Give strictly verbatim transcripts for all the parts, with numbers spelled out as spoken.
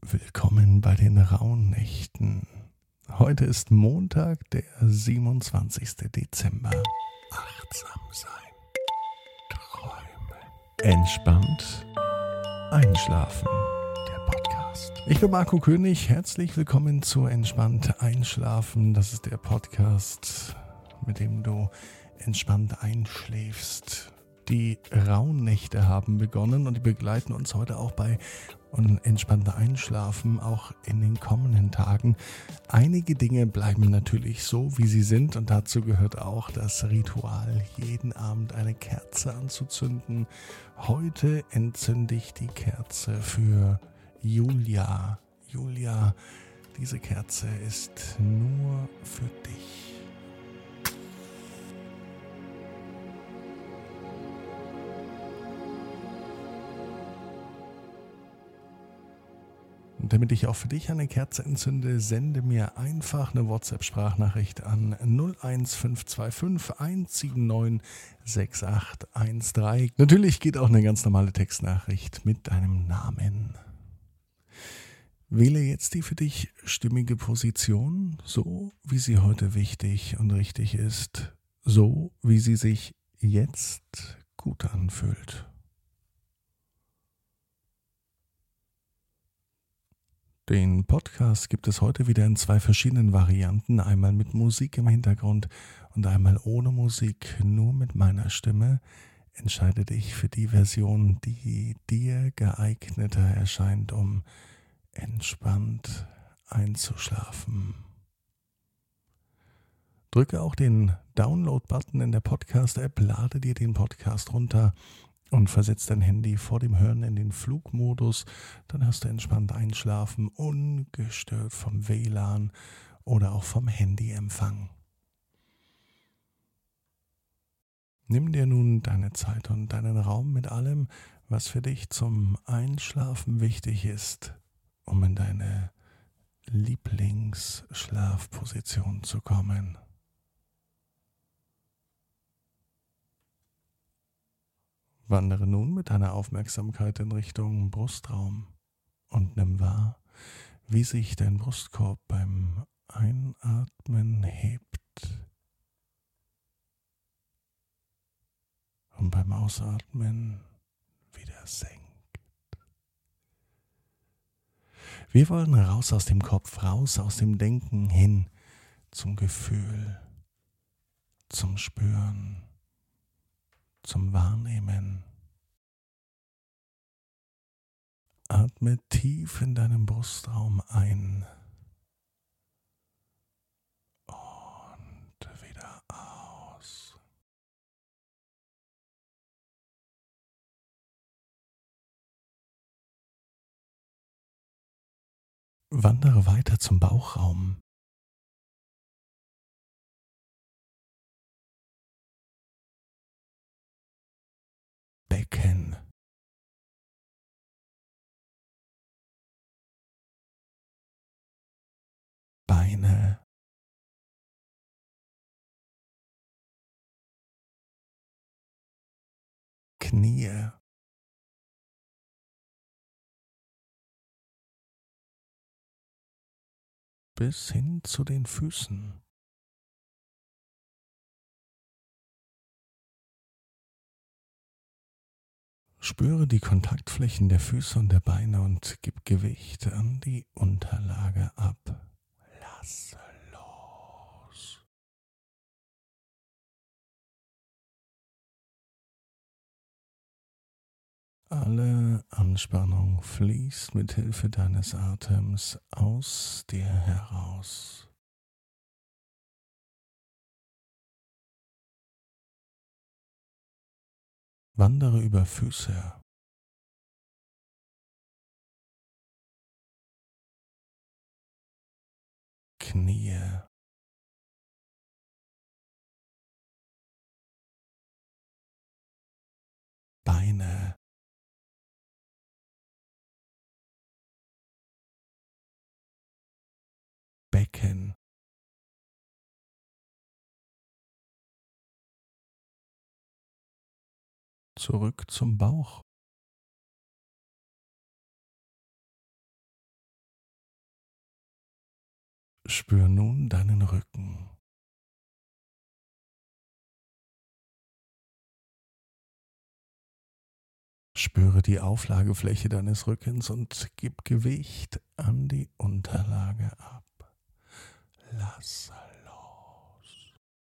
Willkommen bei den Rauhnächten. Heute ist Montag, der siebenundzwanzigster Dezember. Achtsam sein, träumen, entspannt einschlafen. Der Podcast. Ich bin Marco König. Herzlich willkommen zu Entspannt Einschlafen. Das ist der Podcast, mit dem du entspannt einschläfst. Die Rauhnächte haben begonnen und die begleiten uns heute auch bei entspannter Einschlafen, auch in den kommenden Tagen. Einige Dinge bleiben natürlich so, wie sie sind, und dazu gehört auch das Ritual, jeden Abend eine Kerze anzuzünden. Heute entzünde ich die Kerze für Julia. Julia, diese Kerze ist nur für dich. Und damit ich auch für dich eine Kerze entzünde, sende mir einfach eine WhatsApp-Sprachnachricht an null eins fünf zwei fünf eins sieben neun sechs acht eins drei. Natürlich geht auch eine ganz normale Textnachricht mit deinem Namen. Wähle jetzt die für dich stimmige Position, so wie sie heute wichtig und richtig ist, so wie sie sich jetzt gut anfühlt. Den Podcast gibt es heute wieder in zwei verschiedenen Varianten, einmal mit Musik im Hintergrund und einmal ohne Musik, nur mit meiner Stimme. Entscheide dich für die Version, die dir geeigneter erscheint, um entspannt einzuschlafen. Drücke auch den Download-Button in der Podcast-App, lade dir den Podcast runter und versetzt dein Handy vor dem Hören in den Flugmodus. Dann hast du entspannt einschlafen, ungestört vom W L A N oder auch vom Handyempfang. Nimm dir nun deine Zeit und deinen Raum mit allem, was für dich zum Einschlafen wichtig ist, um in deine Lieblingsschlafposition zu kommen. Wandere nun mit deiner Aufmerksamkeit in Richtung Brustraum und nimm wahr, wie sich dein Brustkorb beim Einatmen hebt und beim Ausatmen wieder senkt. Wir wollen raus aus dem Kopf, raus aus dem Denken hin zum Gefühl, zum Spüren, zum Wahrnehmen. Atme tief in deinem Brustraum ein und wieder aus. Wandere weiter zum Bauchraum. Becken. Beine. Knie. Bis hin zu den Füßen. Spüre die Kontaktflächen der Füße und der Beine und gib Gewicht an die Unterlage ab. Lass los. Alle Anspannung fließt mit Hilfe deines Atems aus dir heraus. Wandere über Füße. Knie. Beine. Becken. Zurück zum Bauch. Spür nun deinen Rücken. Spüre die Auflagefläche deines Rückens und gib Gewicht an die Unterlage ab. Lass los.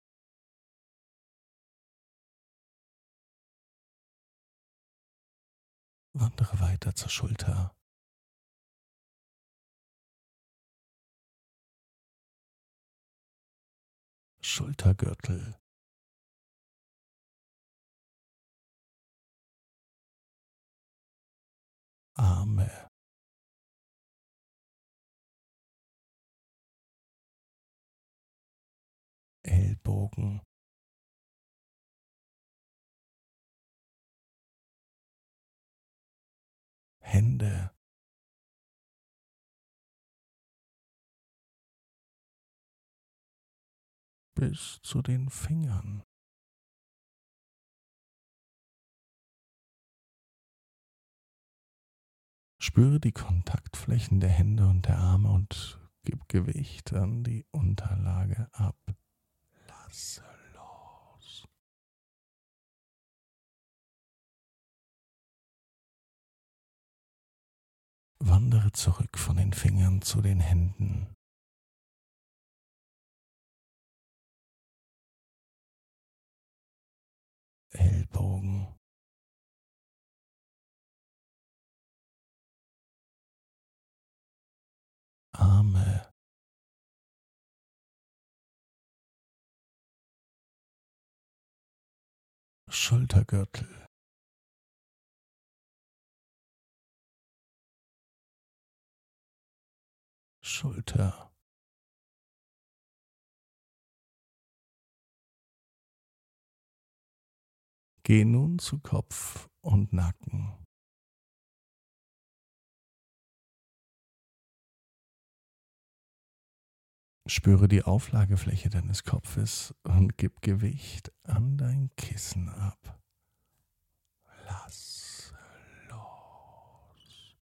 Wandere weiter zur Schulter. Schultergürtel. Arme. Ellbogen. Hände. Bis zu den Fingern. Spüre die Kontaktflächen der Hände und der Arme und gib Gewicht an die Unterlage ab. Lasse los. Wandere zurück von den Fingern zu den Händen. Ellbogen. Arme. Schultergürtel. Schulter. Geh nun zu Kopf und Nacken. Spüre die Auflagefläche deines Kopfes und gib Gewicht an dein Kissen ab. Lass los.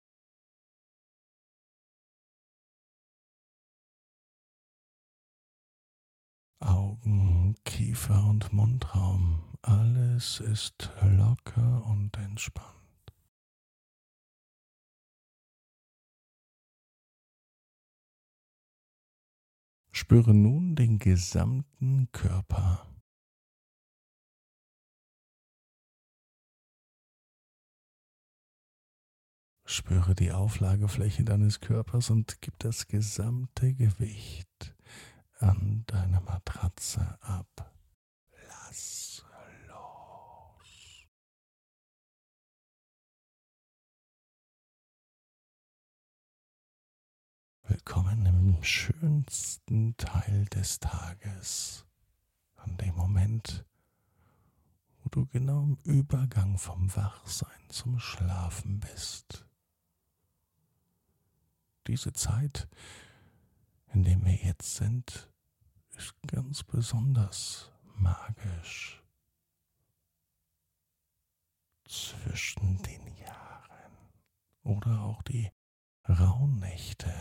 Augen, Kiefer und Mundraum, alles ist locker und entspannt. Spüre nun den gesamten Körper. Spüre die Auflagefläche deines Körpers und gib das gesamte Gewicht an deine Matratze ab. Lass los. Willkommen im schönsten Teil des Tages, an dem Moment, wo du genau im Übergang vom Wachsein zum Schlafen bist. Diese Zeit, in der wir jetzt sind, ist ganz besonders magisch. Zwischen den Jahren oder auch die Rauhnächte.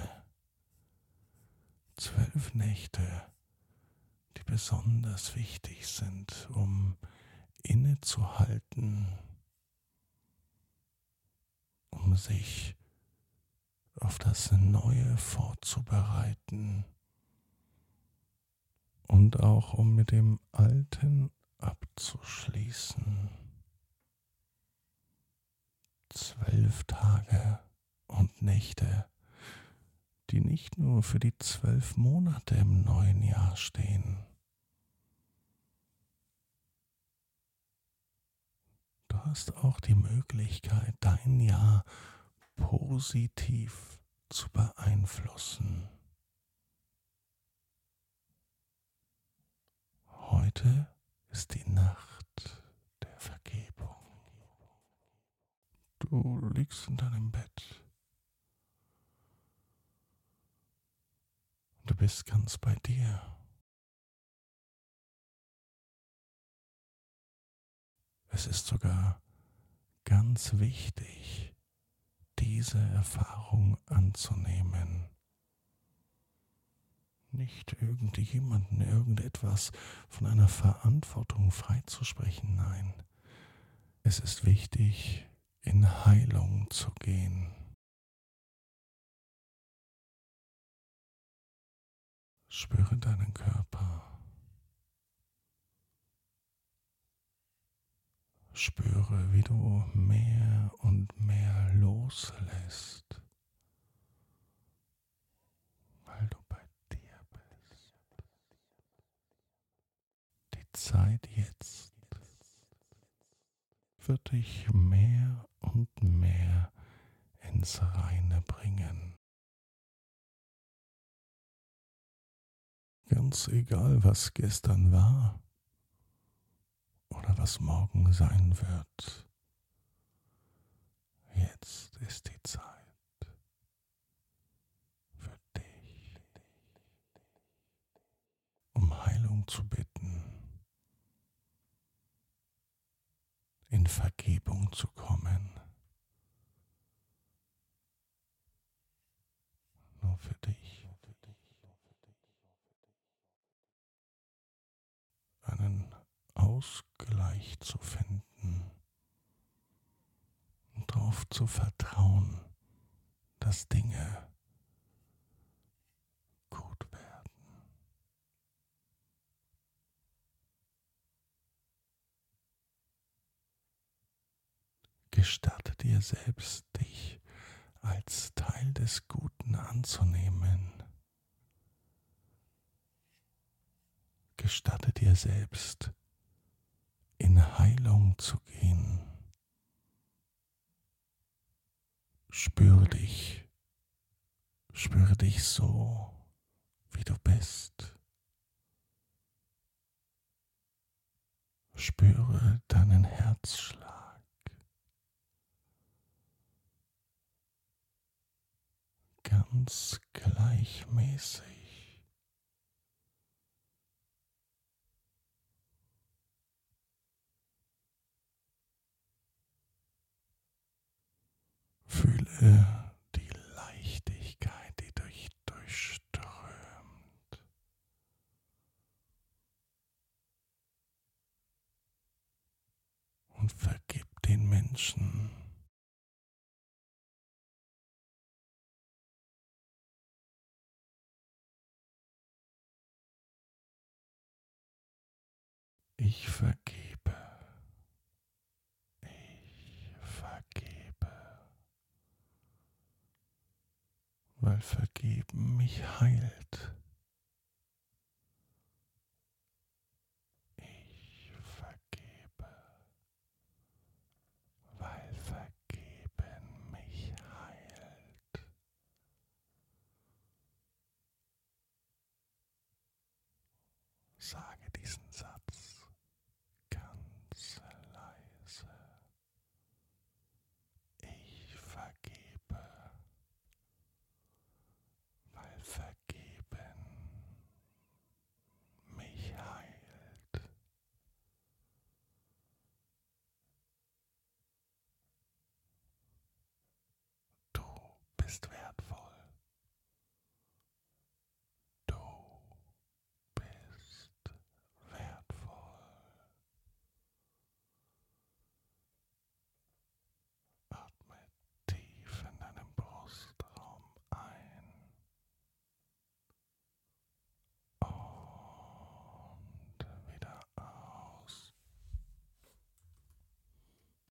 Zwölf Nächte, die besonders wichtig sind, um innezuhalten, um sich auf das Neue vorzubereiten und auch um mit dem Alten abzuschließen. Zwölf Tage und Nächte, die nicht nur für die zwölf Monate im neuen Jahr stehen. Du hast auch die Möglichkeit, dein Jahr positiv zu beeinflussen. Heute ist die Nacht der Vergebung. Du liegst in deinem Bett. Du bist ganz bei dir. Es ist sogar ganz wichtig, diese Erfahrung anzunehmen. nicht irgendjemanden, irgendetwas von einer Verantwortung freizusprechen. Nein, es ist wichtig, in Heilung zu gehen. Spüre deinen Körper. Spüre, wie du mehr und mehr loslässt, weil du bei dir bist. Die Zeit jetzt wird dich mehr und mehr ins Reine bringen. Ganz egal, was gestern war oder was morgen sein wird. Jetzt ist die Zeit für dich, um Heilung zu bitten, in Vergebung zu kommen. Nur für dich. Einen Ausgleich zu finden und darauf zu vertrauen, dass Dinge gut werden. Gestatte dir selbst, dich als Teil des Guten anzunehmen. Gestatte dir selbst, in Heilung zu gehen. Spüre dich, spüre dich so, wie du bist. Spüre deinen Herzschlag. Ganz gleichmäßig. Fühle die Leichtigkeit, die dich durchströmt. Und vergib den Menschen. Ich vergebe. Ich vergebe. Weil Vergeben mich heilt.